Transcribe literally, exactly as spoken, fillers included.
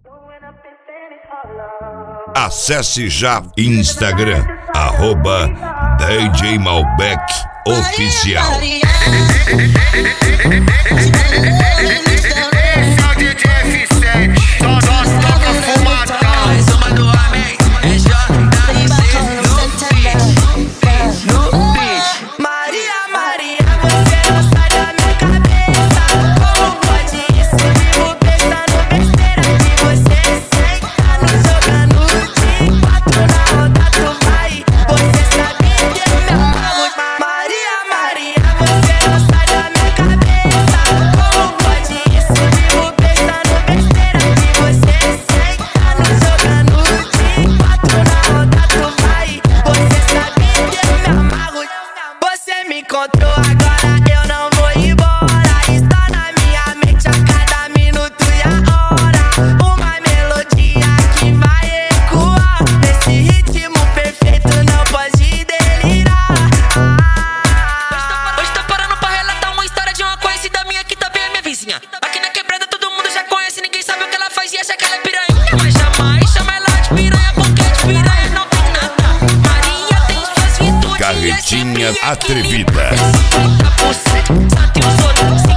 Acesse já Instagram, arroba D J Malbec Oficial. Encontrou agora, eu não vou embora. Está na minha mente a cada minuto e a hora. Uma melodia que vai ecoar. Nesse ritmo perfeito não pode delirar. Hoje tô parando pra relatar uma história de uma conhecida minha que também é minha vizinha. Aqui na quebrada todo mundo já conhece, ninguém sabe o que ela faz e acha que ela é piranha. Mas jamais chama ela de piranha, porque de piranha não tem nada. Maria tem suas virtudes. Carretinha atrevida. Só tem os outros.